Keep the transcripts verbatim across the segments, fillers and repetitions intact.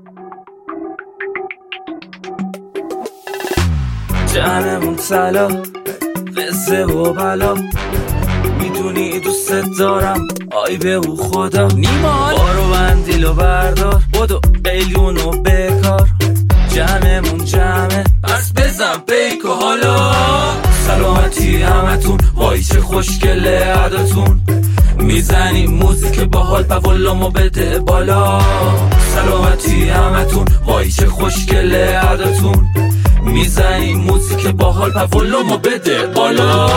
جهنمون طلا قصه و بلا، میدونی دوست دارم آی به او خدا. نیمان بارو بندیلو بردار بدو قیلیونو بکار، جمعمون جمعه پس بزن بیکو حالا. سلامتی همتون وای چه خوشگله عداتون، میزنی موزیک باحال پولامو بده بالا. سلامتی همتون وای چه خوشگله عداتون، میزنی موزیک باحال پولامو بده بالا.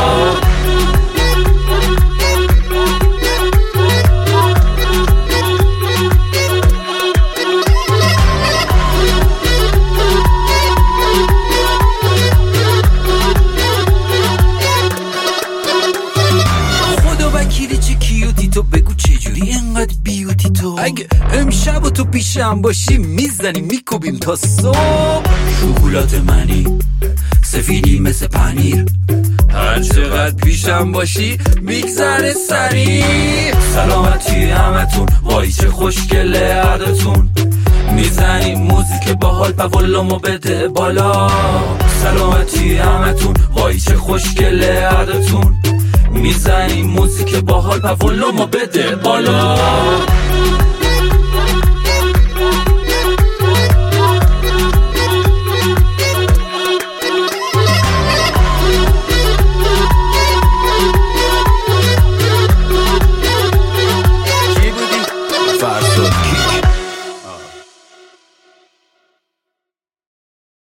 تو بگو چجوری انقدر بیوتی تو، اگه امشب و تو پیشم باشی میزنی میکوبیم تا صبح. شکلات منی سفیدی مثل پنیر، هر چقدر پیشم باشی میگذره سریع. سلامتی همتون وای چه خوشگله عداتون، میزنی موزیک باحال پولامو بده بالا. سلامتی همتون وای چه خوشگله عداتون، میزنی موزیک باحال پولامو بده بالا.